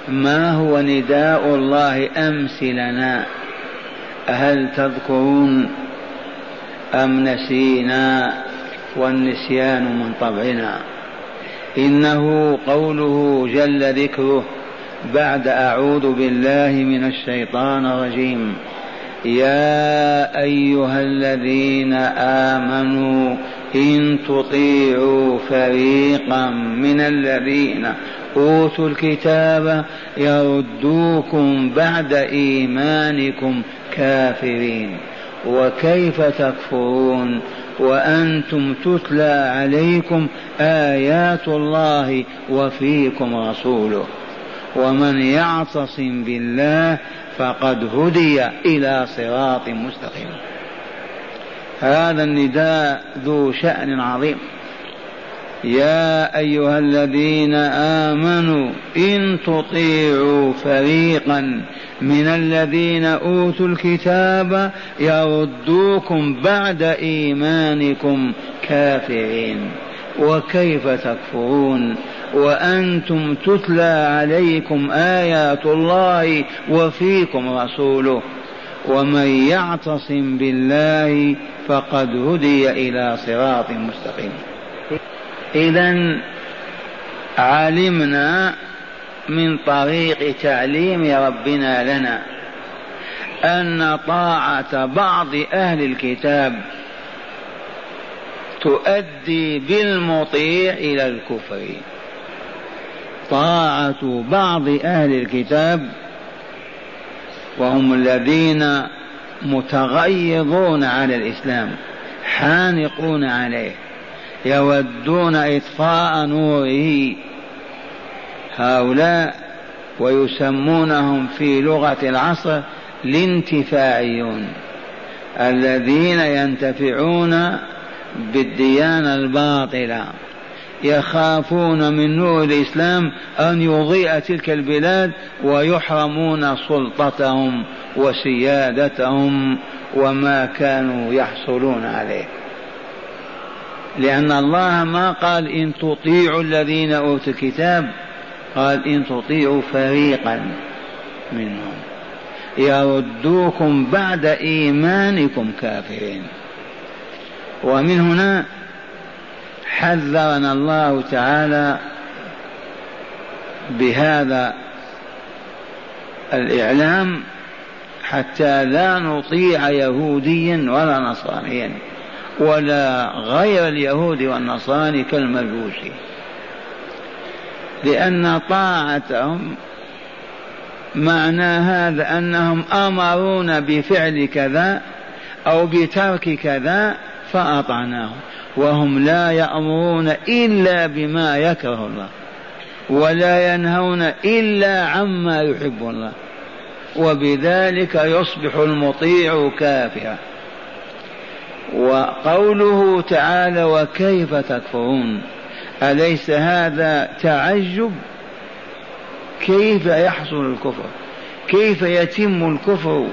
ما هو نداء الله أمس لنا؟ هل تذكرون أم نسينا والنسيان من طبعنا؟ إنه قوله جل ذكره بعد أعوذ بالله من الشيطان الرجيم: يا أيها الذين آمنوا إن تطيعوا فريقا من الذين أوتوا الكتاب يردوكم بعد إيمانكم كافرين وكيف تكفرون وأنتم تتلى عليكم آيات الله وفيكم رسوله ومن يعتصم بالله فقد هدي إلى صراط مستقيم. هذا النداء ذو شأن عظيم. يا أيها الذين آمنوا إن تطيعوا فريقا من الذين أوتوا الكتاب يردوكم بعد إيمانكم كافرين وكيف تكفرون وأنتم تتلى عليكم آيات الله وفيكم رسوله ومن يعتصم بالله فقد هدي إلى صراط مستقيم. إذن علمنا من طريق تعليم ربنا لنا أن طاعة بعض أهل الكتاب تؤدي بالمطيع إلى الكفر. طاعة بعض أهل الكتاب وهم الذين متغيظون على الإسلام حانقون عليه يودون إطفاء نوره، هؤلاء ويسمونهم في لغة العصر الانتفاعيون، الذين ينتفعون بالديانة الباطلة، يخافون من نور الإسلام أن يضيء تلك البلاد ويحرمون سلطتهم وسيادتهم وما كانوا يحصلون عليه. لأن الله ما قال إن تطيعوا الذين أوتوا الكتاب، قال إن تطيعوا فريقا منهم يردوكم بعد إيمانكم كافرين. ومن هنا حذرنا الله تعالى بهذا الإعلام حتى لا نطيع يهوديا ولا نصرانيا ولا غير اليهود والنصارى كالمجوس، لأن طاعتهم معنى هذا أنهم أمرونا بفعل كذا أو بترك كذا فأطعناهم، وهم لا يأمرون إلا بما يكره الله ولا ينهون إلا عما يحب الله، وبذلك يصبح المطيع كافرا. وقوله تعالى وكيف تكفرون، أليس هذا تعجب؟ كيف يحصل الكفر؟ كيف يتم الكفر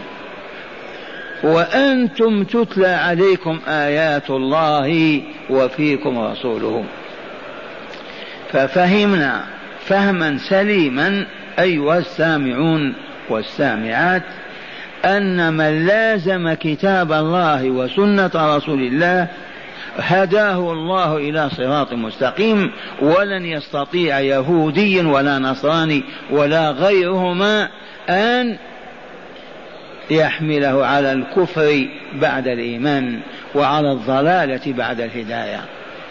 وأنتم تتلى عليكم آيات الله وفيكم رسوله؟ ففهمنا فهما سليما أيها السامعون والسامعات أن من لازم كتاب الله وسنة رسول الله هداه الله إلى صراط مستقيم، ولن يستطيع يهودي ولا نصراني ولا غيرهما أن يحمله على الكفر بعد الإيمان وعلى الضلالة بعد الهداية.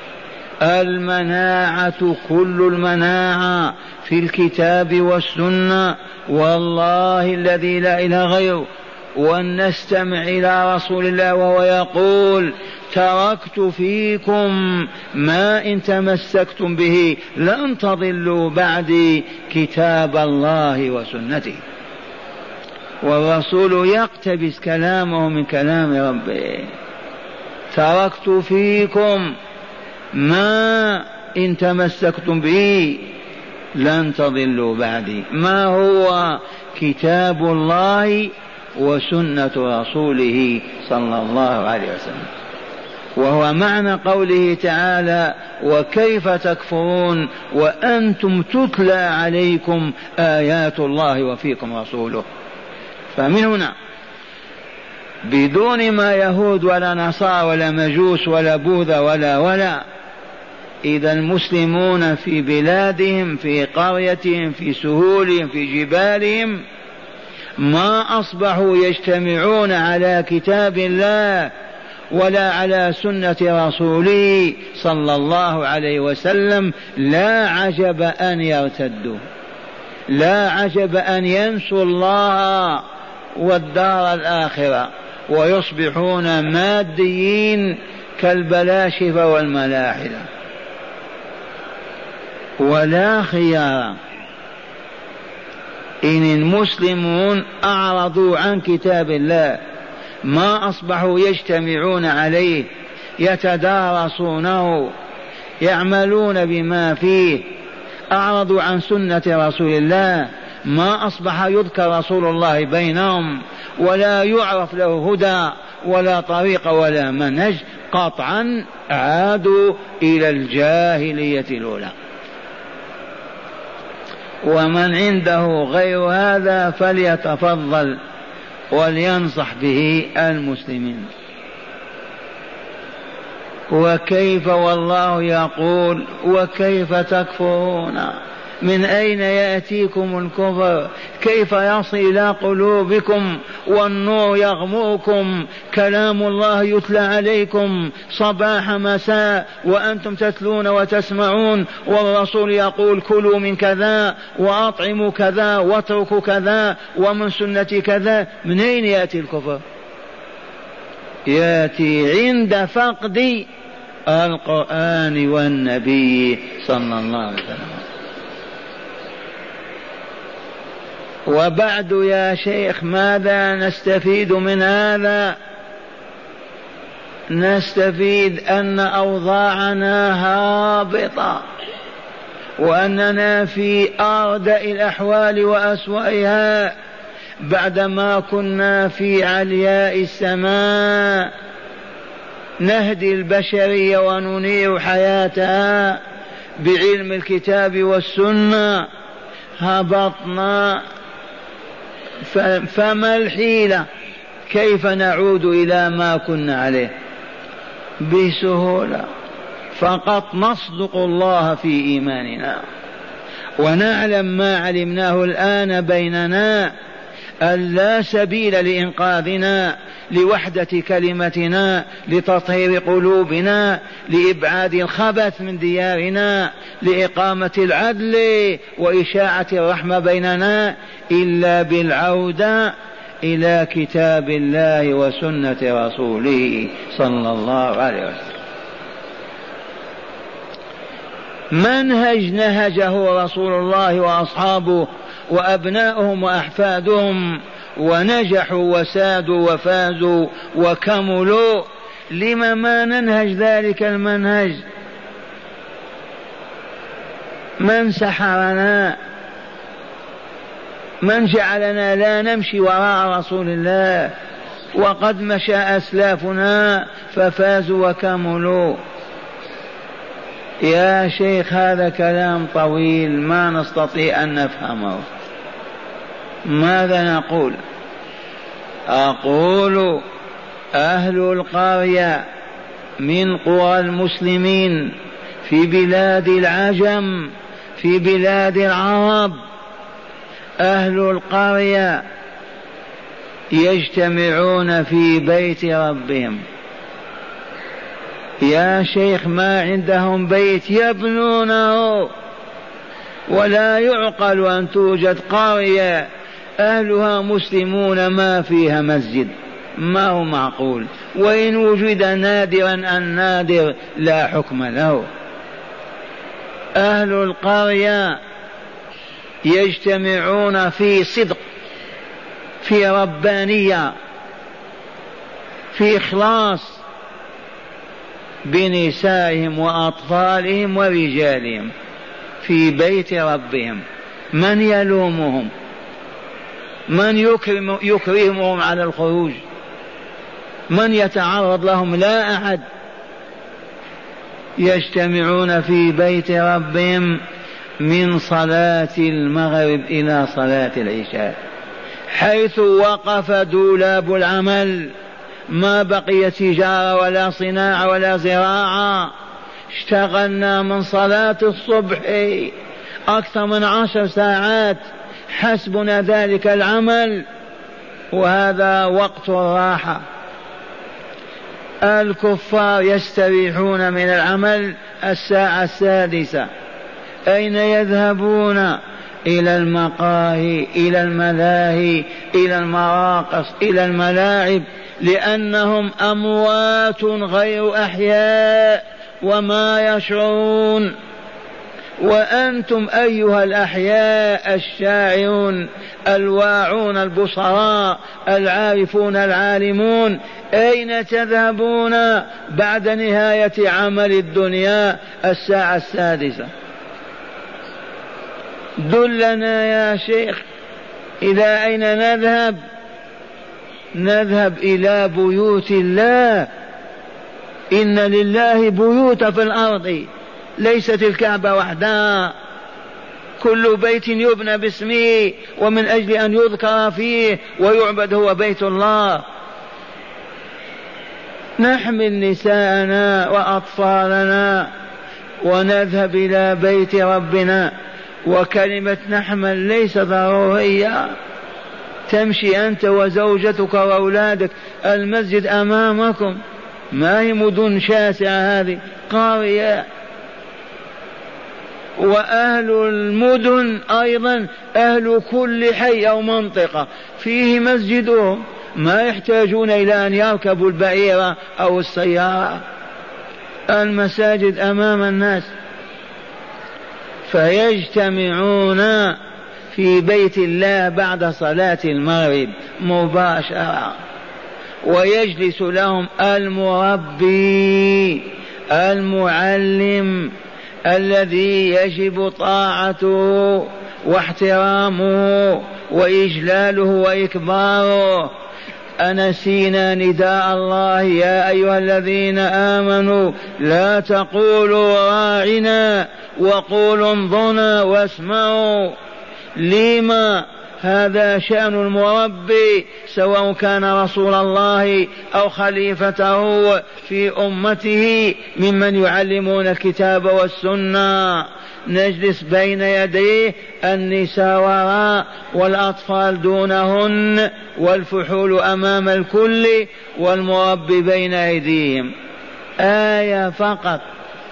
المناعة كل المناعة في الكتاب والسنة، والله الذي لا إله غيره. ونستمع إلى رسول الله وهو يقول تركت فيكم ما إن تمسكتم به لن تضلوا بعدي كتاب الله وسنته. والرسول يقتبس كلامه من كلام ربه، تركت فيكم ما إن تمسكتم به لن تضلوا بعدي. ما هو؟ كتاب الله وسنة رسوله صلى الله عليه وسلم. وهو معنى قوله تعالى وكيف تكفرون وأنتم تتلى عليكم آيات الله وفيكم رسوله. فمن هنا بدون ما يهود ولا نصارى ولا مجوس ولا بوذا ولا إذا المسلمون في بلادهم في قريتهم في سهولهم في جبالهم ما أصبحوا يجتمعون على كتاب الله ولا على سنة رسوله صلى الله عليه وسلم، لا عجب أن يرتدوا، لا عجب أن ينسوا الله والدار الآخرة ويصبحون ماديين كالبلاشفة والملاحدة. ولا خيار إن المسلمون أعرضوا عن كتاب الله ما أصبحوا يجتمعون عليه يتدارسونه يعملون بما فيه، أعرضوا عن سنة رسول الله ما أصبح يذكر رسول الله بينهم ولا يعرف له هدى ولا طريق ولا منهج، قطعا عادوا إلى الجاهلية الأولى. ومن عنده غير هذا فليتفضل ولينصح به المسلمين. وكيف والله يقول وكيف تكفرون، من أين يأتيكم الكفر؟ كيف يصل إلى قلوبكم والنور يغمركم، كلام الله يتلى عليكم صباح مساء وأنتم تتلون وتسمعون، والرسول يقول كلوا من كذا وأطعموا كذا واتركوا كذا ومن سنة كذا. من أين يأتي الكفر؟ يأتي عند فقد القرآن والنبي صلى الله عليه وسلم. وبعد يا شيخ ماذا نستفيد من هذا؟ نستفيد أن أوضاعنا هابطة وأننا في أردأ الأحوال وأسوأها بعدما كنا في علياء السماء نهدي البشرية وننير حياتها بعلم الكتاب والسنة، هبطنا. فما الحيلة؟ كيف نعود إلى ما كنا عليه؟ بسهولة، فقط نصدق الله في إيماننا ونعلم ما علمناه الآن بيننا، أن لا سبيل لإنقاذنا، لوحدة كلمتنا، لتطهير قلوبنا، لإبعاد الخبث من ديارنا، لإقامة العدل وإشاعة الرحمة بيننا، إلا بالعودة إلى كتاب الله وسنة رسوله صلى الله عليه وسلم. منهج نهجه رسول الله وأصحابه وأبناؤهم وأحفادهم ونجحوا وسادوا وفازوا وكملوا. لما ما ننهج ذلك المنهج؟ من سحرنا؟ من جعلنا لا نمشي وراء رسول الله وقد مشى أسلافنا ففازوا وكملوا؟ يا شيخ هذا كلام طويل ما نستطيع أن نفهمه. ماذا نقول؟ أقول أهل القرية من قرى المسلمين في بلاد العجم في بلاد العرب، أهل القرية يجتمعون في بيت ربهم. يا شيخ ما عندهم بيت يبنونه، ولا يعقل أن توجد قرية أهلها مسلمون ما فيها مسجد، ما هو معقول. وإن وجد نادرا النادر لا حكم له. أهل القرية يجتمعون في صدق، في ربانية، في إخلاص بنسائهم وأطفالهم ورجالهم في بيت ربهم. من يلومهم؟ من يكرمهم على الخروج؟ من يتعرض لهم؟ لا أحد. يجتمعون في بيت ربهم من صلاة المغرب إلى صلاة العشاء، حيث وقف دولاب العمل، ما بقي تجارة ولا صناعة ولا زراعة، اشتغلنا من صلاة الصبح أكثر من 10 ساعات، حسبنا ذلك العمل، وهذا وقت الراحة. الكفار يستريحون من العمل 6:00. أين يذهبون؟ إلى المقاهي، إلى الملاهي، إلى المراقص، إلى الملاعب، لأنهم أموات غير أحياء وما يشعرون. وأنتم أيها الأحياء الشاعرون الواعون البصراء العارفون العالمون، أين تذهبون بعد نهاية عمل الدنيا 6:00؟ دلنا يا شيخ، إلى أين نذهب؟ نذهب إلى بيوت الله. إن لله بيوت في الأرض، ليست الكعبة وحدها، كل بيت يبنى باسمه ومن أجل أن يذكر فيه ويعبد هو بيت الله. نحمل نساءنا وأطفالنا ونذهب إلى بيت ربنا. وكلمة نحمل ليس ضرورية، تمشي أنت وزوجتك وأولادك، المسجد أمامكم، ما هي مدن شاسعة هذه، قرية. وأهل المدن أيضا أهل كل حي أو منطقة فيه مسجدهم، ما يحتاجون إلى أن يركبوا البعيرة أو السيارة، المساجد أمام الناس. فيجتمعون في بيت الله بعد صلاة المغرب مباشرة، ويجلس لهم المربي المعلم الذي يجب طاعته واحترامه وإجلاله وإكباره. أنسينا نداء الله: يا أيها الذين آمنوا لا تقولوا راعنا وقولوا انظرنا واسمعوا. لما؟ هذا شأن المربي، سواء كان رسول الله أو خليفته في أمته ممن يعلمون الكتاب والسنة. نجلس بين يديه، النساء وراء والأطفال دونهن والفحول أمام الكل والمربي بين أيديهم. آية فقط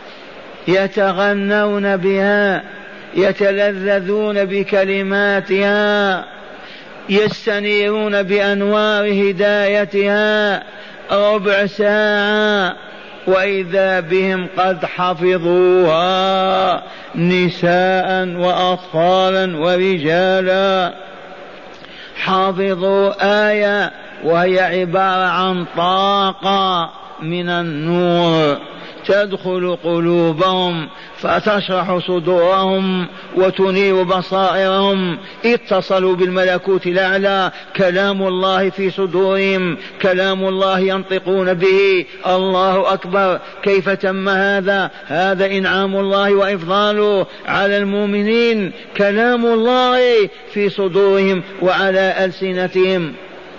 يتغنون بها، يتلذذون بكلماتها، يستنيرون بأنوار هدايتها 1/4 ساعة، وإذا بهم قد حفظوها نساء وأطفالا ورجالا. حافظوا آية وهي عبارة عن طاقة من النور تدخل قلوبهم فتشرح صدورهم وتنير بصائرهم. اتصلوا بالملكوت الأعلى، كلام الله في صدورهم، كلام الله ينطقون به. الله أكبر، كيف تم هذا؟ هذا إنعام الله وإفضاله على المؤمنين، كلام الله في صدورهم وعلى ألسنتهم.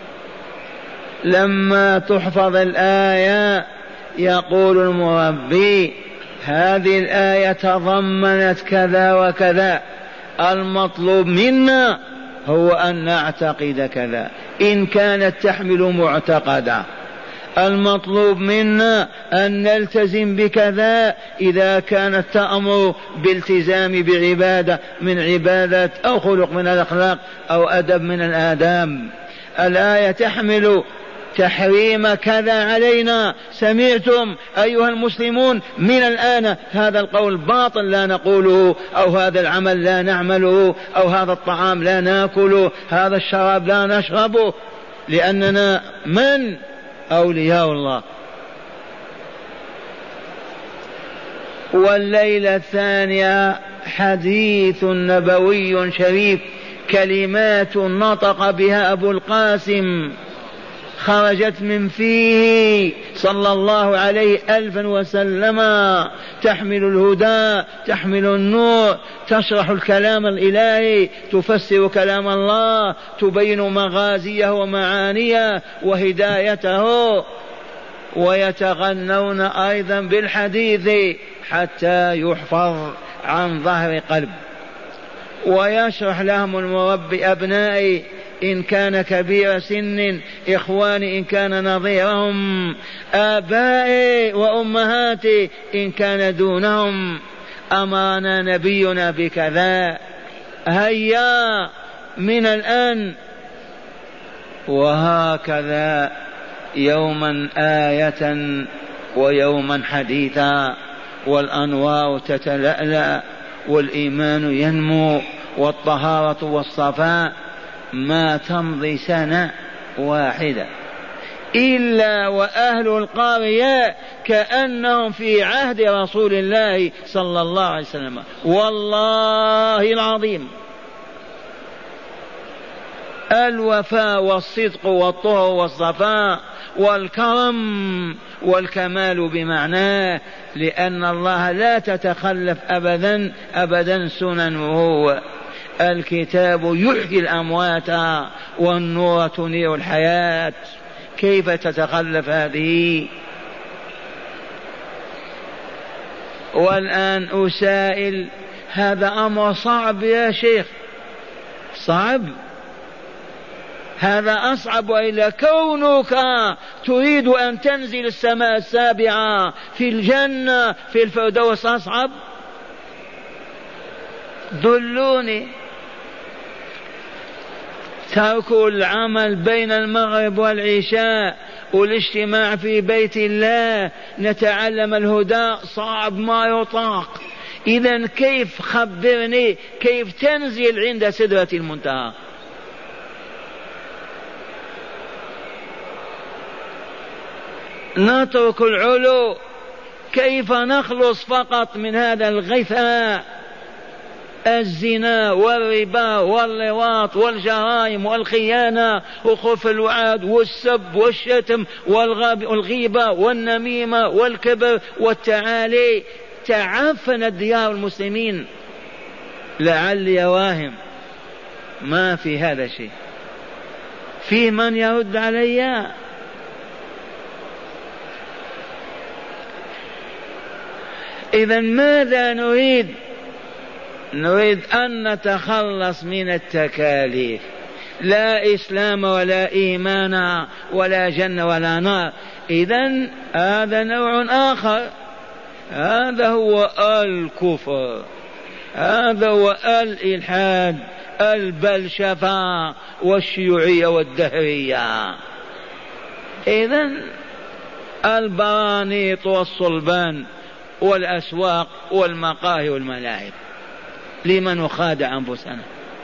لما تحفظ الآية يقول المربي: هذه الآية تضمنت كذا وكذا، المطلوب منا هو أن نعتقد كذا إن كانت تحمل معتقدا، المطلوب منا أن نلتزم بكذا إذا كانت تأمر بالتزام بعبادة من عبادات أو خلق من الأخلاق أو أدب من الآداب. الآية تحمل تحريم كذا علينا، سمعتم أيها المسلمون؟ من الآن هذا القول باطل لا نقوله، أو هذا العمل لا نعمله، أو هذا الطعام لا ناكله، هذا الشراب لا نشربه، لأننا من؟ أولياء الله. والليلة الثانية حديث نبوي شريف، كلمات نطق بها أبو القاسم خرجت من فيه صلى الله عليه 1000 وسلم، تحمل الهدى، تحمل النور، تشرح الكلام الإلهي، تفسر كلام الله، تبين مغازيه ومعانيه وهدايته. ويتغنون أيضا بالحديث حتى يحفظ عن ظهر قلب. ويشرح لهم المربي أبنائي إن كان كبير سن، إخواني إن كان نظيرهم، آبائي وأمهاتي إن كان دونهم. أمرنا نبينا بكذا، هيا من الآن. وهكذا يوما آية ويوما حديثا، والأنوار تتلألأ والإيمان ينمو والطهارة والصفاء. ما تمضي سنة واحدة إلا وأهل القرية كأنهم في عهد رسول الله صلى الله عليه وسلم، والله العظيم. الوفاء والصدق والطهر والصفاء والكرم والكمال بمعناه، لأن الله لا تتخلف أبدا أبدا سننه. الكتاب يحيي الأموات والنور تنير الحياة، كيف تتخلف هذه؟ والآن أسائل، هذا أمر صعب يا شيخ، صعب، هذا أصعب. وإلا كونك تريد أن تنزل السماء السابعة في الجنة في الفردوس أصعب؟ دلوني. ترك العمل بين المغرب والعشاء والاجتماع في بيت الله نتعلم الهدى صعب ما يطاق. إذن كيف، خبرني كيف تنزل عند سدرة المنتهى؟ نترك العلو، كيف نخلص فقط من هذا الغثاء؟ الزنا والربا واللواط والجرائم والخيانة وخلف الوعد والسب والشتم والغيبة والنميمة والكبر والتعالي. تعفنت ديار المسلمين. لعلي واهم ما في هذا شيء. في من يرد علي؟ إذن ماذا نريد؟ نريد أن نتخلص من التكاليف، لا إسلام ولا إيمان ولا جنة ولا نار. إذن هذا نوع آخر، هذا هو الكفر، هذا هو الإلحاد، البلشفة والشيوعية والدهرية. إذن البرانيط والصلبان والأسواق والمقاهي والملاعب، لمن نخادع أنفسنا؟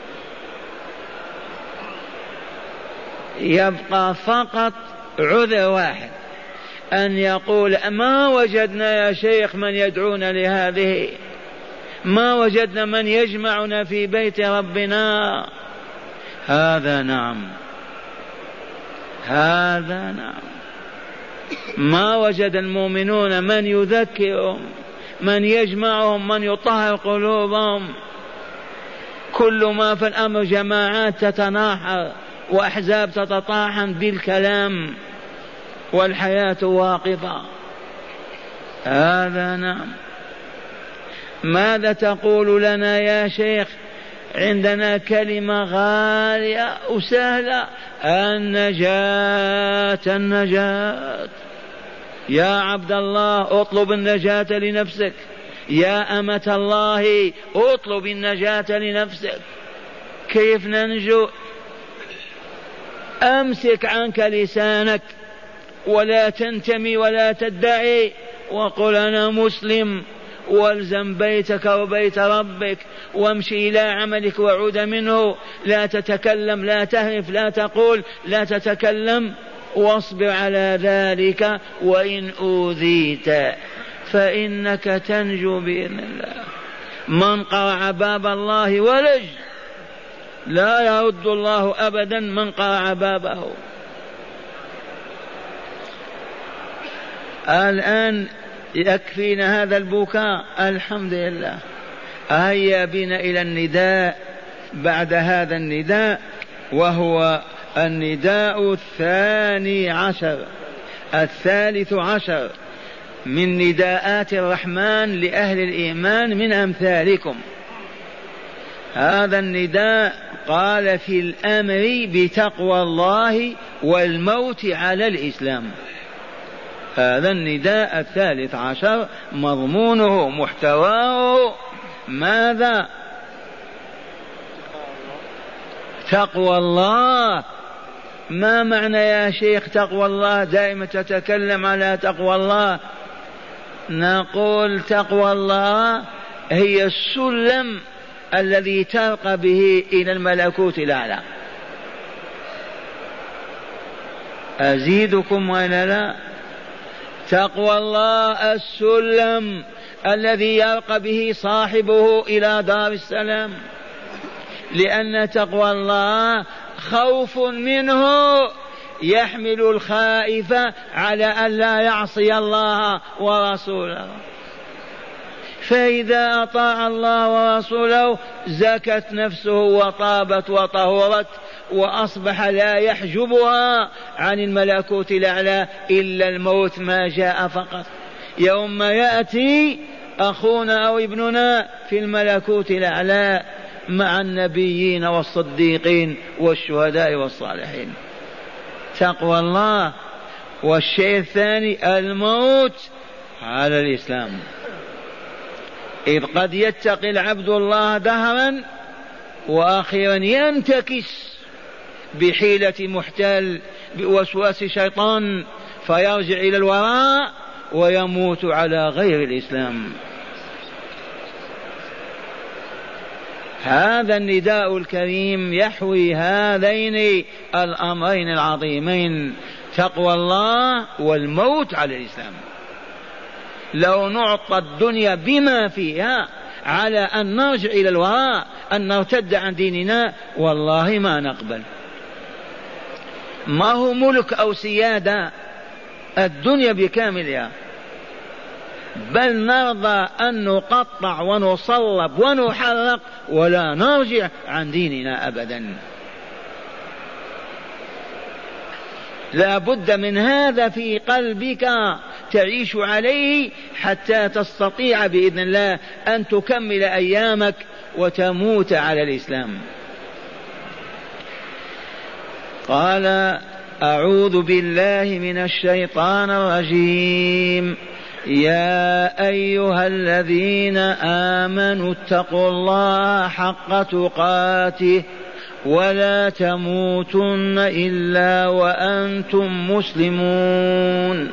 يبقى فقط عذر واحد، أن يقول ما وجدنا يا شيخ من يدعونا لهذه، ما وجدنا من يجمعنا في بيت ربنا. هذا نعم، هذا نعم. ما وجد المؤمنون من يذكرهم، من يجمعهم، من يطهر قلوبهم. كل ما في الأمر جماعات تتناحر وأحزاب تتطاحن بالكلام والحياة واقفة. هذا نعم. ماذا تقول لنا يا شيخ؟ عندنا كلمة غالية وسهلة، النجاة، النجاة. يا عبد الله اطلب النجاة لنفسك، يا أمة الله اطلب النجاة لنفسك. كيف ننجو؟ أمسك عنك لسانك ولا تنتمي ولا تدعي، وقل أنا مسلم، والزم بيتك وبيت ربك وامشي إلى عملك وعود منه. لا تتكلم، لا تهرف، لا تقول، لا تتكلم، واصبر على ذلك. وإن أوذيت فإنك تنجو بإذن الله. من قرع باب الله ولج، لا يرد الله أبدا من قرع بابه. الآن يكفينا هذا البكاء، الحمد لله. هيا بنا إلى النداء بعد هذا النداء، وهو النداء الثالث عشر من نداءات الرحمن لأهل الإيمان من أمثالكم. هذا النداء قال في الأمر بتقوى الله والموت على الإسلام. هذا النداء الثالث عشر مضمونه محتواه ماذا؟ تقوى الله. ما معنى يا شيخ تقوى الله؟ دائما تتكلم على تقوى الله. نقول تقوى الله هي السلم الذي ترقى به إلى الملكوت الأعلى. أزيدكم ولا لا؟ تقوى الله السلم الذي يرقى به صاحبه إلى دار السلام، لأن تقوى الله خوف منه يحمل الخائف على أن لا يعصي الله ورسوله، فإذا أطاع الله ورسوله زكت نفسه وطابت وطهرت، وأصبح لا يحجبها عن الملكوت الأعلى إلا الموت ما جاء فقط. يوم يأتي أخونا أو ابننا في الملكوت الأعلى مع النبيين والصديقين والشهداء والصالحين. تقوى الله. والشيء الثاني الموت على الإسلام، إذ قد يتقي العبد الله دهرا وأخيرا ينتكس بحيلة محتال بوسواس شيطان فيرجع إلى الوراء ويموت على غير الإسلام. هذا النداء الكريم يحوي هذين الأمرين العظيمين، تقوى الله والموت على الإسلام. لو نعطى الدنيا بما فيها على أن نرجع إلى الوراء، أن نرتد عن ديننا، والله ما نقبل. ما هو ملك أو سيادة الدنيا بكاملها، بل نرضى أن نقطع ونصلب ونحرق ولا نرجع عن ديننا أبدا. لا بد من هذا في قلبك تعيش عليه حتى تستطيع بإذن الله أن تكمل أيامك وتموت على الإسلام. قال أعوذ بالله من الشيطان الرجيم. يا أيها الذين آمنوا اتقوا الله حق تقاته ولا تموتن إلا وأنتم مسلمون.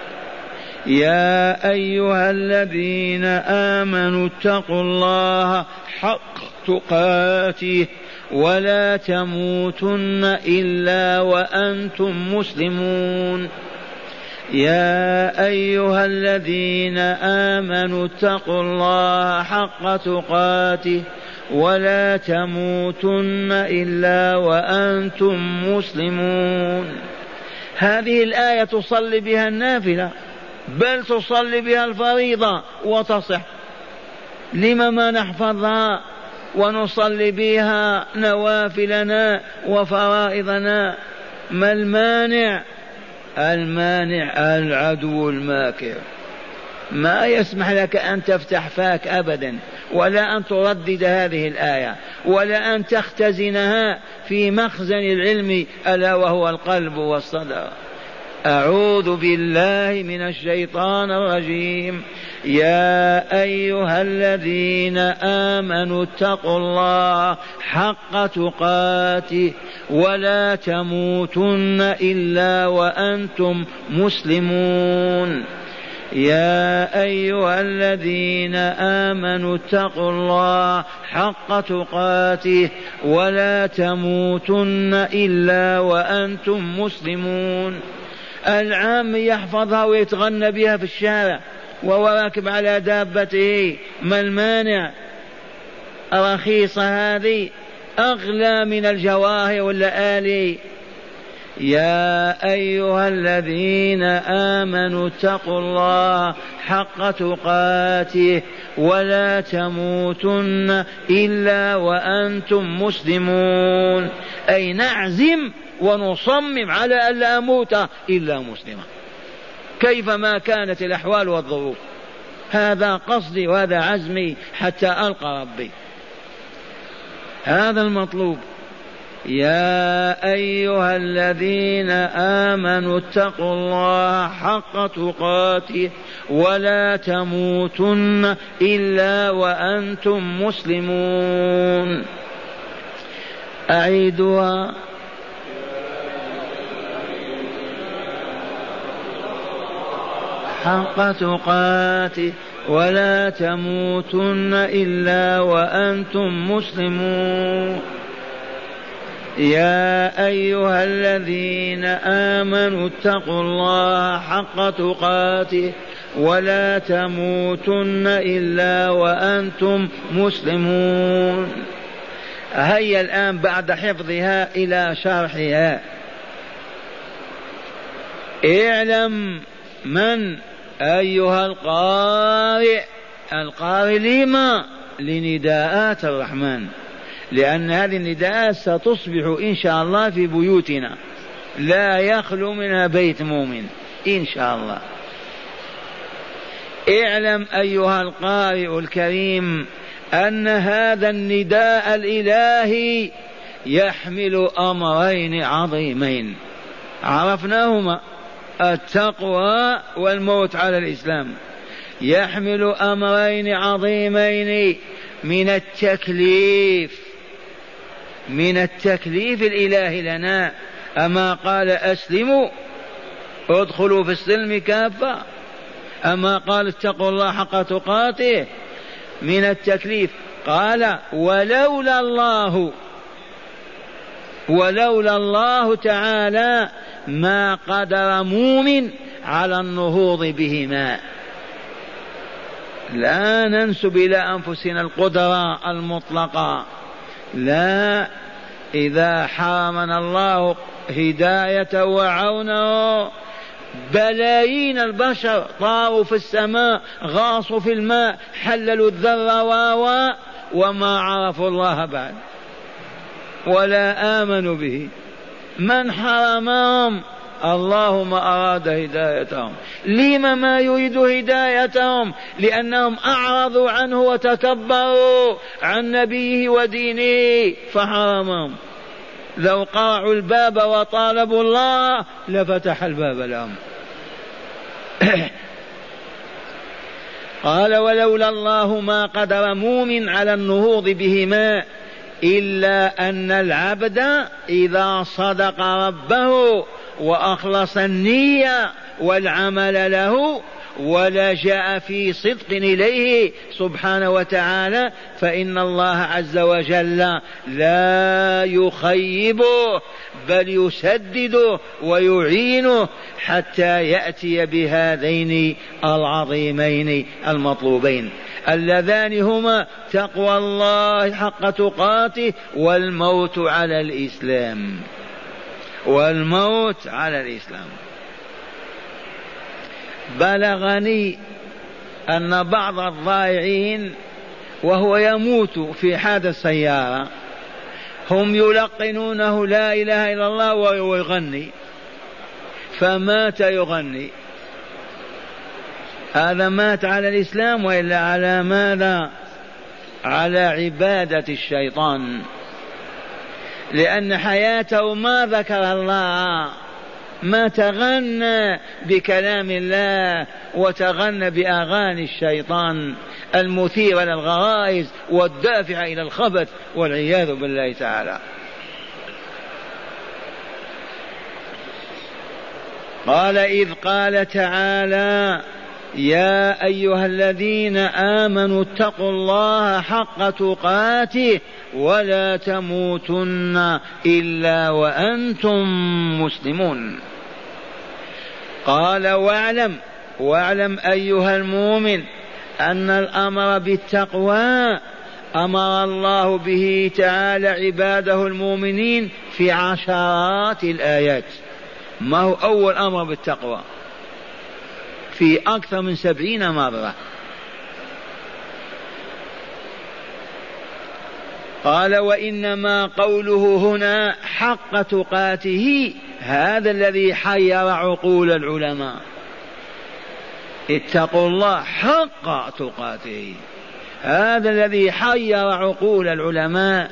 يا أيها الذين آمنوا اتقوا الله حق تقاته ولا تموتن إلا وأنتم مسلمون. يا أيها الذين آمنوا اتقوا الله حق تقاته ولا تموتن إلا وأنتم مسلمون. هذه الآية تصلي بها النافلة، بل تصلي بها الفريضة وتصح. لما ما نحفظها ونصلي بها نوافلنا وفرائضنا؟ ما المانع؟ المانع العدو الماكر، ما يسمح لك أن تفتح فاك أبدا، ولا أن تردد هذه الآية، ولا أن تختزنها في مخزن العلم ألا وهو القلب والصدر. أعوذ بالله من الشيطان الرجيم. يا أيها الذين آمنوا اتقوا الله حق تقاته ولا تموتن إلا وأنتم مسلمون. يا أيها الذين آمنوا اتقوا الله حق تقاته ولا تموتن إلا وأنتم مسلمون. العام يحفظها ويتغنى بها في الشارع وهو راكب على دابته، ما المانع؟ رخيصة هذه، أغلى من الجواهر واللآلي. يا أيها الذين آمنوا اتقوا الله حق تقاته ولا تموتن إلا وأنتم مسلمون، أي نعزم ونصمم على ألا أموت إلا مسلما كيفما كانت الأحوال والظروف. هذا قصدي وهذا عزمي حتى ألقى ربي، هذا المطلوب. يا أيها الذين آمنوا اتقوا الله حق تقاته ولا تموتن إلا وأنتم مسلمون. أعيدها. حق تقاته ولا تموتن إلا وأنتم مسلمون. يا أيها الذين آمنوا اتقوا الله حق تقاته ولا تموتن إلا وأنتم مسلمون. هيا الآن بعد حفظها إلى شرحها. اعلم من أيها القارئ. القارئ لما؟ لنداءات الرحمن، لأن هذه النداءات ستصبح إن شاء الله في بيوتنا، لا يخلو منها بيت مؤمن إن شاء الله. اعلم أيها القارئ الكريم أن هذا النداء الإلهي يحمل أمرين عظيمين عرفناهما، التقوى والموت على الإسلام. يحمل أمرين عظيمين من التكليف الإلهي لنا. أما قال أسلموا ادخلوا في السلم كافة، أما قال اتقوا الله حق تقاته. من التكليف قال ولولا الله تعالى ما قدر مؤمن على النهوض بهما. لا ننسب إلى أنفسنا القدرة المطلقة، لا. إذا حرمنا الله هداية وعونه بلايين البشر طاروا في السماء، غاصوا في الماء، حللوا الذرة وما عرفوا الله بعد ولا آمنوا به. من حرمهم؟ الله ما أراد هدايتهم. لما ما يريد هدايتهم؟ لأنهم أعرضوا عنه وتكبروا عن نبيه ودينه فحرمهم. لو قرعوا الباب وطالبوا الله لفتح الباب لهم. قال ولولا الله ما قدر مؤمن على النهوض بهما إلا أن العبد إذا صدق ربه وأخلص النية والعمل له ولجأ في صدق إليه سبحانه وتعالى فإن الله عز وجل لا يخيبه بل يسدده ويعينه حتى يأتي بهذين العظيمين المطلوبين اللذان هما تقوى الله حق تقاته والموت على الإسلام. بلغني أن بعض الضائعين وهو يموت في حادث سيارة هم يلقنونه لا إله إلا الله ويغني، فمات يغني. هذا مات على الإسلام وإلا على ماذا؟ على عبادة الشيطان، لأن حياته ما ذكر الله، ما تغنى بكلام الله وتغنى بأغاني الشيطان المثيرة للغرائز والدافعة إلى الخبث والعياذ بالله تعالى. قال إذ قال تعالى يا أيها الذين آمنوا اتقوا الله حق تقاته ولا تموتن إلا وأنتم مسلمون. قال واعلم أيها المؤمن أن الأمر بالتقوى أمر الله به تعالى عباده المؤمنين في عشرات الآيات ما هو أول أمر بالتقوى في أكثر من 70 مرة. قال وإنما قوله هنا حق تقاته هذا الذي حير عقول العلماء. اتقوا الله حق تقاته هذا الذي حير عقول العلماء،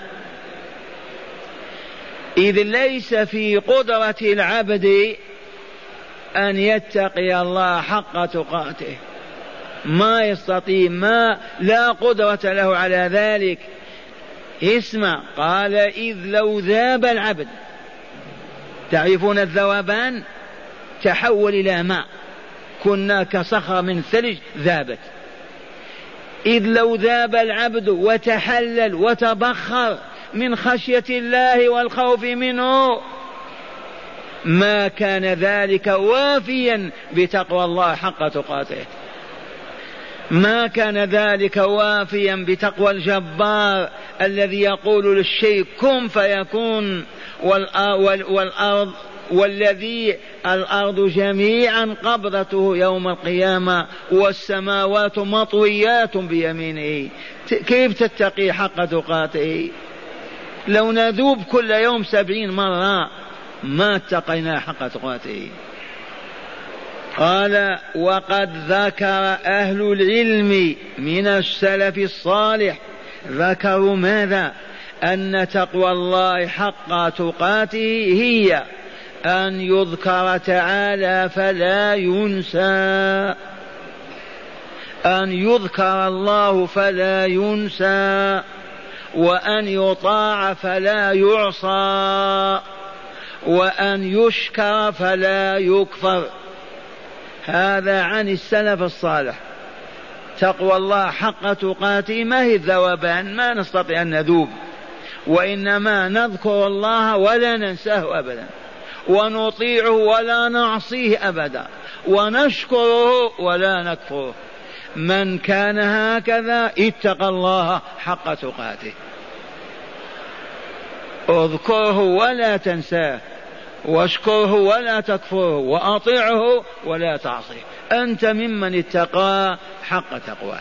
إذ ليس في قدرة العبد أن يتقي الله حق تقاته، ما يستطيع، لا قدرة له على ذلك. اسمع، قال إذ لو ذاب العبد، تعرفون الذوبان، تحول إلى ماء، كنا كصخرة من ثلج ذابت. إذ لو ذاب العبد وتحلل وتبخر من خشية الله والخوف منه ما كان ذلك وافيا بتقوى الله حق تقاته، ما كان ذلك وافيا بتقوى الجبار الذي يقول للشيء كن فيكون، والأرض والذي الأرض جميعا قبضته يوم القيامة والسماوات مطويات بيمينه. كيف تتقي حق تقاته؟ لو نذوب كل يوم 70 مرة ما اتقينا حق تقاته. قال وقد ذكر أهل العلم من السلف الصالح، ذكروا ماذا؟ أن تقوى الله حق تقاته هي أن يذكر تعالى فلا ينسى، أن يذكر الله فلا ينسى، وأن يطاع فلا يعصى، وأن يشكر فلا يكفر. هذا عن السلف الصالح. تقوى الله حق تقاته ما هي الذوبان، ما نستطيع أن نذوب، وإنما نذكر الله ولا ننساه أبدا، ونطيعه ولا نعصيه أبدا، ونشكره ولا نكفره. من كان هكذا اتقى الله حق تقاته. اذكره ولا تنساه، واشكره ولا تكفره، وأطيعه ولا تعصيه، أنت ممن اتقى حق تقواه.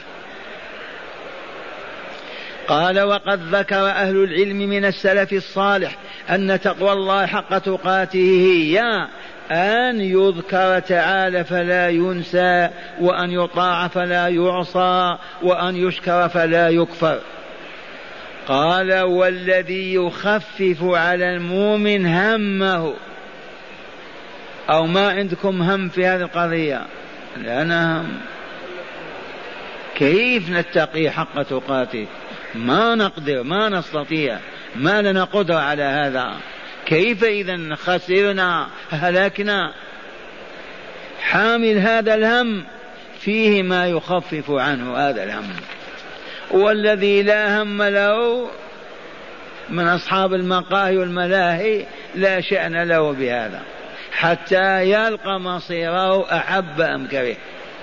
قال وقد ذكر أهل العلم من السلف الصالح أن تقوى الله حق تقاته هي أن يذكر تعالى فلا ينسى، وأن يطاع فلا يعصى، وأن يشكر فلا يكفر. قال والذي يخفف على المؤمن همه. أو ما عندكم هم في هذه القضية؟ لنا هم. كيف نتقي حق تقاته؟ ما نقدر، ما نستطيع، ما لنا قدرة على هذا. كيف إذن خسرنا هلكنا؟ حامل هذا الهم فيه ما يخفف عنه هذا الهم. والذي لا هم له من أصحاب المقاهي والملاهي لا شأن له بهذا حتى يلقى مصيره أحب أم كره.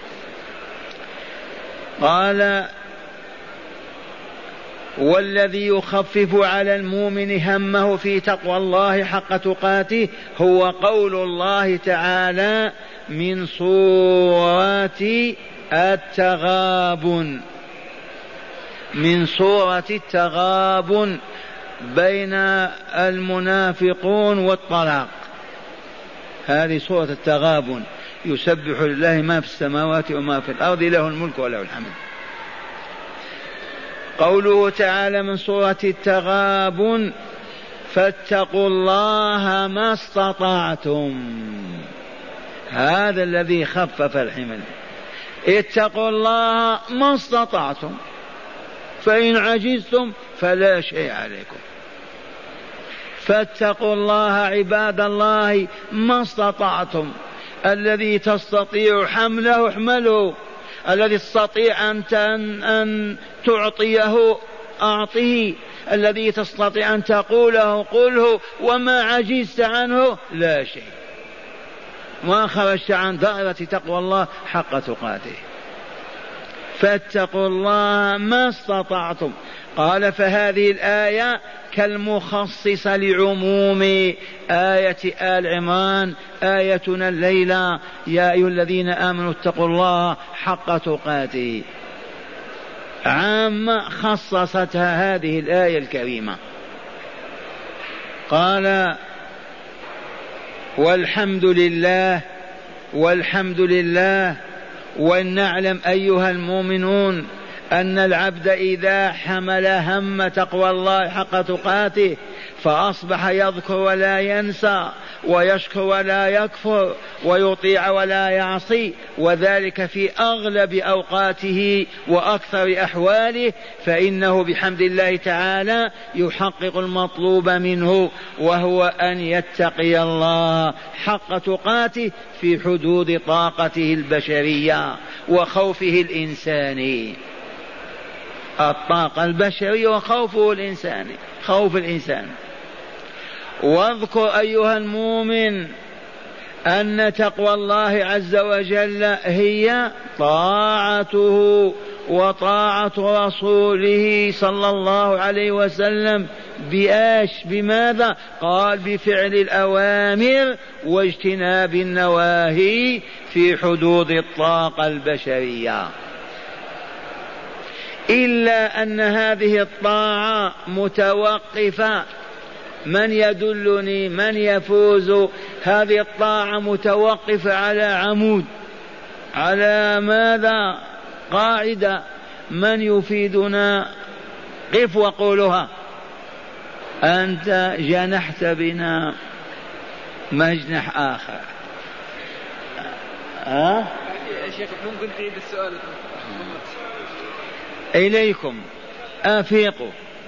قال والذي يخفف على المؤمن همه في تقوى الله حق تقاته هو قول الله تعالى من سورة التغابن، من سورة التغابن بين المنافقون والطلاق. هذه سورة التغابن، يسبح لله ما في السماوات وما في الأرض له الملك وله الحمد. قوله تعالى من سورة التغابن فاتقوا الله ما استطعتم، هذا الذي خفف الحمل. اتقوا الله ما استطعتم، فإن عجزتم فلا شيء عليكم. فاتقوا الله عباد الله ما استطعتم، الذي تستطيع حمله احمله، الذي تستطيع أن تعطيه أعطه، الذي تستطيع أن تقوله قله، وما عجزت عنه لا شيء، ما خرجت عن دائرة تقوى الله حق تقاته. فاتقوا الله ما استطعتم. قال فهذه الآية كالمخصصة لعموم آية آل عمران آيتنا الليلة يا أيها الذين آمنوا اتقوا الله حق تقاته، عامة خصصتها هذه الآية الكريمة. قال والحمد لله والحمد لله، ولنعلم أيها المؤمنون أن العبد إذا حمل هم تقوى الله حق تقاته فأصبح يذكر ولا ينسى ويشكر ولا يكفر ويطيع ولا يعصي، وذلك في أغلب أوقاته وأكثر أحواله، فإنه بحمد الله تعالى يحقق المطلوب منه، وهو أن يتقي الله حق تقاته في حدود طاقته البشرية وخوفه الإنساني. الطاقة البشرية وخوفه الإنساني، خوف الإنسان. واذكر أيها المؤمن أن تقوى الله عز وجل هي طاعته وطاعة رسوله صلى الله عليه وسلم بماذا؟ قال بفعل الأوامر واجتناب النواهي في حدود الطاقة البشرية. إلا أن هذه الطاعة متوقفة. من يدلني؟ من يفوز؟ هذه الطاعة متوقفة على عمود، على ماذا؟ قاعدة. من يفيدنا؟ قف وقولها. أنت جنحت بنا مجنح آخر. يا شيخ ممكن تعيد السؤال؟ إليكم أفيقوا.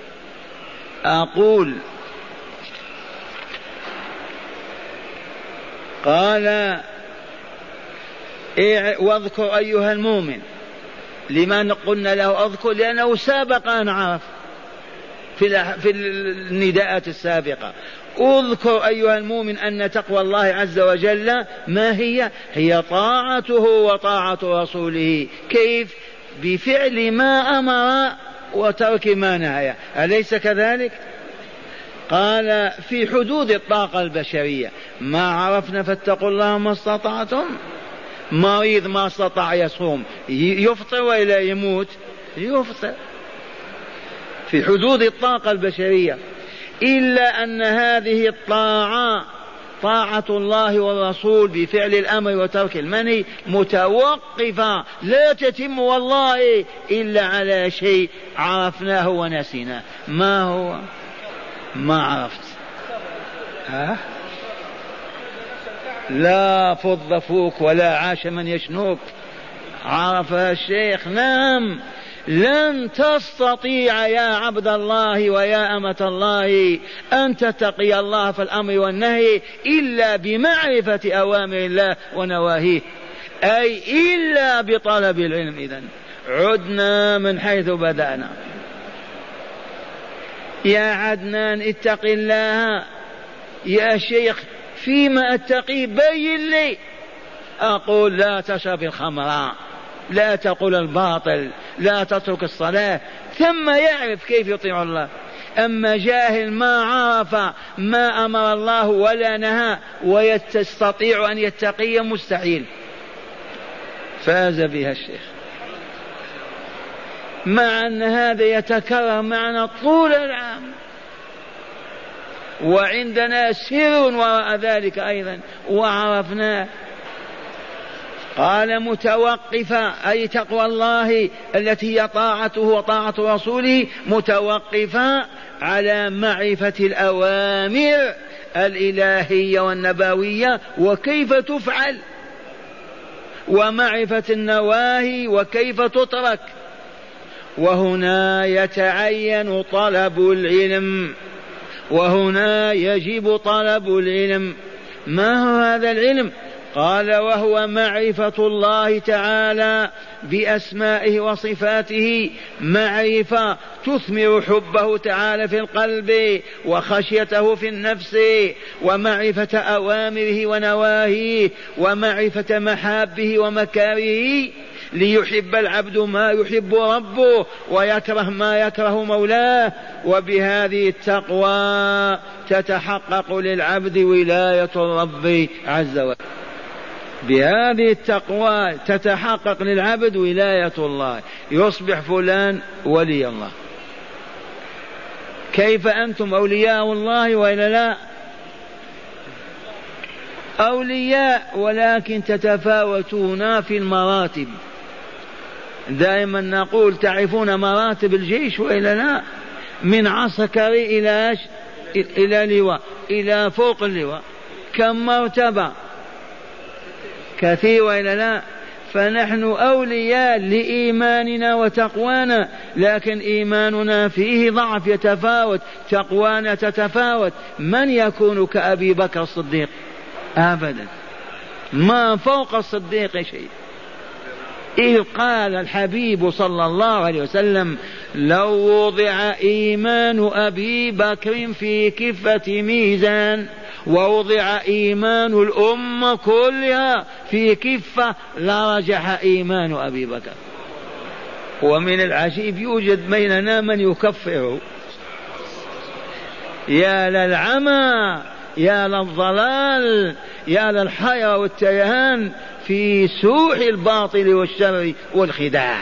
أقول قال واذكر أيها المؤمن. لمن قلنا له أذكر؟ لأنه سابق أن عرف في النداءات السابقة. اذكر أيها المؤمن أن تقوى الله عز وجل ما هي؟ هي طاعته وطاعة رسوله. كيف؟ بفعل ما أمر وترك ما نهى. أليس كذلك؟ قال في حدود الطاقة البشرية. ما عرفنا فاتقوا الله ما استطعتم. مريض ما استطاع يصوم يفطر ولا يموت؟ يفطر في حدود الطاقة البشرية. إلا أن هذه الطاعة طاعة الله والرسول بفعل الأمر وترك المنهي متوقفة، لا تتم والله إلا على شيء عرفناه ونسيناه. ما هو؟ ما عرفت. لا فض فوك ولا عاش من يشنوك. عرفها الشيخ. نعم. لن تستطيع يا عبد الله ويا أمة الله أن تتقي الله في الأمر والنهي إلا بمعرفة أوامر الله ونواهيه، أي إلا بطلب العلم. إذن عدنا من حيث بدأنا. يا عدنان اتق الله. يا شيخ فيما أتقي بين لي. أقول لا تشرب الخمر، لا تقول الباطل، لا تترك الصلاة، ثم يعرف كيف يطيع الله. أما جاهل ما عرف ما أمر الله ولا نهى ويستطيع أن يتقي مستحيل. فاز بها الشيخ. مع أن هذا يتكرر معنا طول العام، وعندنا سر وراء ذلك أيضا وعرفناه. قال متوقفة، أي تقوى الله التي هي طاعته وطاعة رسوله متوقفة على معرفة الأوامر الإلهية والنبوية وكيف تفعل، ومعرفة النواهي وكيف تترك. وهنا يتعين طلب العلم، وهنا يجب طلب العلم. ما هو هذا العلم؟ قال وهو معرفة الله تعالى بأسمائه وصفاته، معرفة تثمر حبه تعالى في القلب وخشيته في النفس، ومعرفة أوامره ونواهيه، ومعرفة محابه ومكاره، ليحب العبد ما يحب ربه ويكره ما يكره مولاه. وبهذه التقوى تتحقق للعبد ولاية الرب عز وجل. بهذه التقوى تتحقق للعبد ولاية الله، يصبح فلان ولي الله. كيف أنتم أولياء الله وإلا لا؟ أولياء، ولكن تتفاوتون في المراتب. دائما نقول تعرفون مراتب الجيش وإلا لا؟ من عسكري إلى لواء، إلى فوق اللواء، كم مرتبة؟ كثير وإلا لا؟ فنحن أولياء لإيماننا وتقوانا، لكن إيماننا فيه ضعف يتفاوت، تقوانا تتفاوت. من يكون كأبي بكر الصديق؟ أبدا، ما فوق الصديق شيء. إذ قال الحبيب صلى الله عليه وسلم: لو وضع إيمان أبي بكر في كفة ميزان ووضع إيمان الأمة كلها في كفة لرجح إيمان أبي بكر. ومن العجيب يوجد بيننا من يكفره. يا للعمى، يا للضلال، يا للحيرة والتيهان في سوء الباطل والشر والخداع.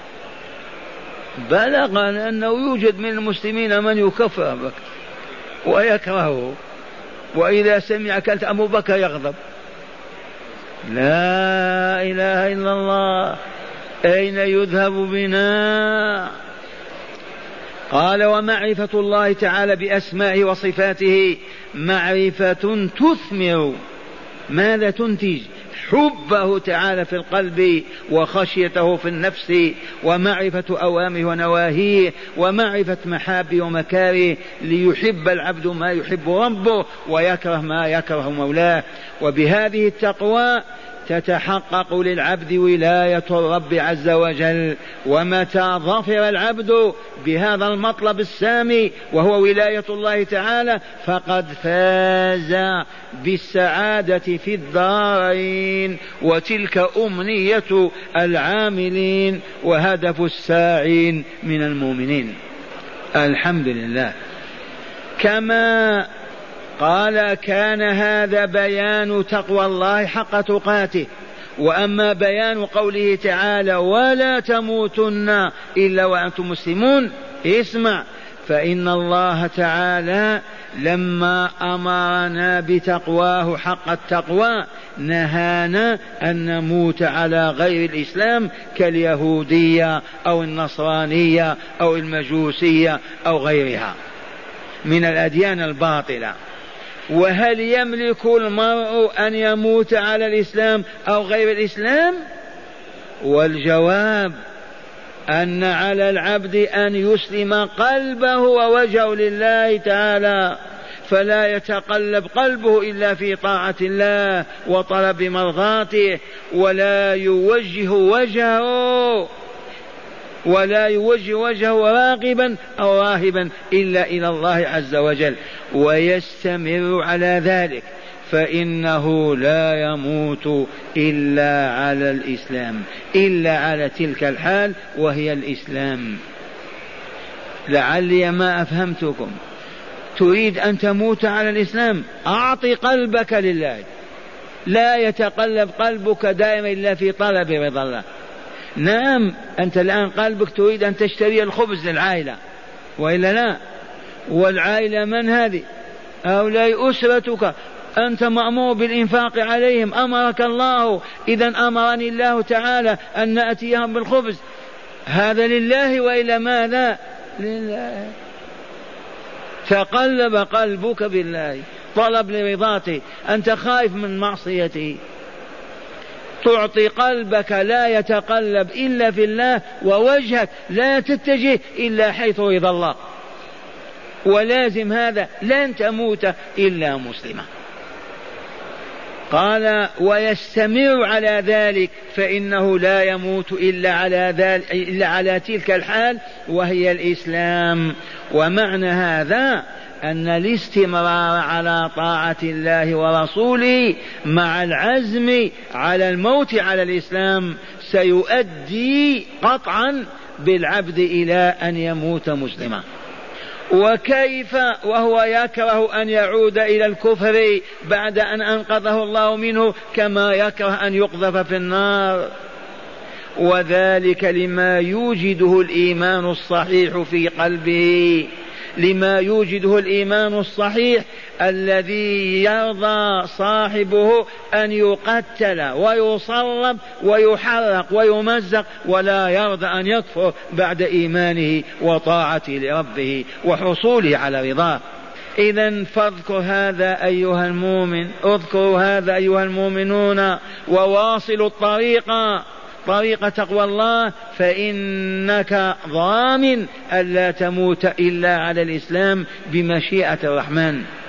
بلغنا أنه يوجد من المسلمين من يكفر أبو بكر ويكرهه، وإذا سمع كلمة أبو بكر يغضب. لا إله إلا الله، أين يذهب بنا؟ قال: ومعرفة الله تعالى بأسمائه وصفاته معرفة تثمر. ماذا تنتج؟ حبه تعالى في القلب وخشيته في النفس، ومعرفة أوامره ونواهيه، ومعرفة محابه ومكاره، ليحب العبد ما يحب ربه ويكره ما يكره مولاه. وبهذه التقوى تتحقق للعبد ولاية الرب عز وجل. ومتى ظفر العبد بهذا المطلب السامي وهو ولاية الله تعالى فقد فاز بالسعادة في الدارين، وتلك أمنية العاملين وهدف الساعين من المؤمنين. الحمد لله. كما قال: كان هذا بيان تقوى الله حق تقاته. وأما بيان قوله تعالى: ولا تموتن إلا وأنتم مسلمون، اسمع، فإن الله تعالى لما أمرنا بتقواه حق التقوى نهانا أن نموت على غير الإسلام كاليهودية أو النصرانية أو المجوسية أو غيرها من الأديان الباطلة. وهل يملك المرء أن يموت على الإسلام أو غير الإسلام؟ والجواب أن على العبد أن يسلم قلبه ووجهه لله تعالى، فلا يتقلب قلبه إلا في طاعة الله وطلب مرضاته، ولا يوجه وجهه راغبا أو راهبا إلا إلى الله عز وجل، ويستمر على ذلك، فإنه لا يموت إلا على الإسلام، إلا على تلك الحال وهي الإسلام. لعلي ما أفهمتكم. تريد أن تموت على الإسلام، أعط قلبك لله، لا يتقلب قلبك دائما إلا في طلب رضا الله. نعم، أنت الآن قلبك تريد أن تشتري الخبز للعائلة وإلا لا؟ والعائلة من هذه؟ هؤلاء أسرتك، أنت مأمور بالإنفاق عليهم، أمرك الله، إذا أمرني الله تعالى أن نأتيهم بالخبز، هذا لله وإلا ماذا؟ لله. تقلب قلبك بالله، طلب لرضاته، أنت خائف من معصيته، تعطي قلبك لا يتقلب إلا في الله، ووجهك لا تتجه إلا حيث رضا الله، ولازم هذا، لن تموت إلا مسلما. قال ويستمر على ذلك فإنه لا يموت إلا على تلك الحال وهي الإسلام. ومعنى هذا أن الاستمرار على طاعة الله ورسوله مع العزم على الموت على الإسلام سيؤدي قطعا بالعبد إلى أن يموت مسلما. وكيف وهو يكره أن يعود إلى الكفر بعد أن أنقذه الله منه كما يكره أن يقذف في النار. وذلك لما يوجده الإيمان الصحيح في قلبه، لما يوجده الإيمان الصحيح الذي يرضى صاحبه أن يقتل ويصلب ويحرق ويمزق ولا يرضى أن يكفر بعد إيمانه وطاعته لربه وحصوله على رضاه. إذن فاذكر هذا أيها المؤمن، اذكروا هذا أيها المؤمنون وواصلوا طريق تقوى الله، فإنك ضامن ألا تموت إلا على الإسلام بمشيئة الرحمن.